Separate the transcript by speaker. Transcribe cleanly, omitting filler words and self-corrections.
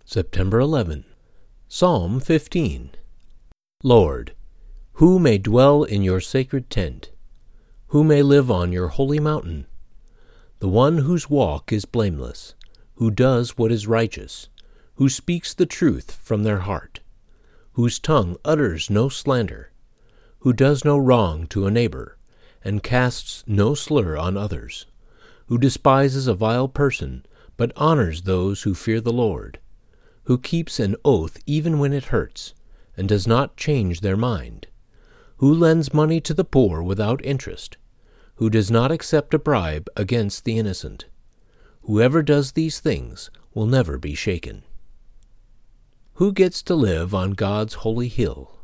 Speaker 1: September 11. Psalm 15. Lord, who may dwell in your sacred tent? Who may live on your holy mountain? The one whose walk is blameless, who does what is righteous, who speaks the truth from their heart, whose tongue utters no slander, who does no wrong to a neighbor, and casts no slur on others, who despises a vile person, but honors those who fear the Lord, who keeps an oath even when it hurts, and does not change their mind, who lends money to the poor without interest, who does not accept a bribe against the innocent. Whoever does these things will never be shaken. Who gets to live on God's holy hill?